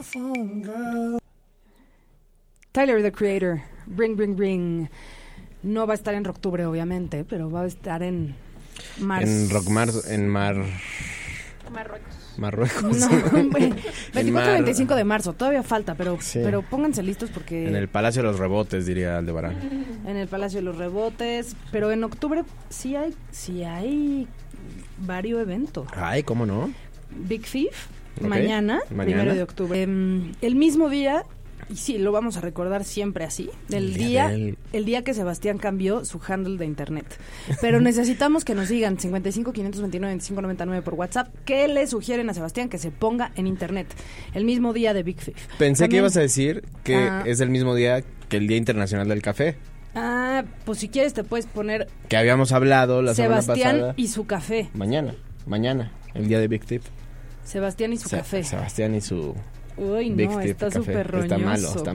Tyler, the Creator, Ring, Ring, Ring. No va a estar en octubre, obviamente, pero va a estar en marzo. En Rockmar, en Marruecos. No, 24-25 de marzo, todavía falta, pero pónganse listos porque... En el Palacio de los Rebotes, diría Aldebarán. En el Palacio de los Rebotes, pero en octubre sí hay varios eventos. Ay, ¿cómo no? Big Thief, mañana, 1 de octubre. El mismo día, y sí, lo vamos a recordar siempre así, el día que Sebastián cambió su handle de internet. Pero necesitamos que nos digan 55 529 25 99 por WhatsApp qué le sugieren a Sebastián que se ponga en internet el mismo día de Big Thief. Pensé que ibas a decir que es el mismo día que el Día Internacional del Café. Pues si quieres te puedes poner... Que habíamos hablado la semana pasada. Sebastián y su café. Mañana, el día de Big Thief. Sebastián y su café. Sebastián y su... Uy, Big no, Thief está café. súper roñoso. Está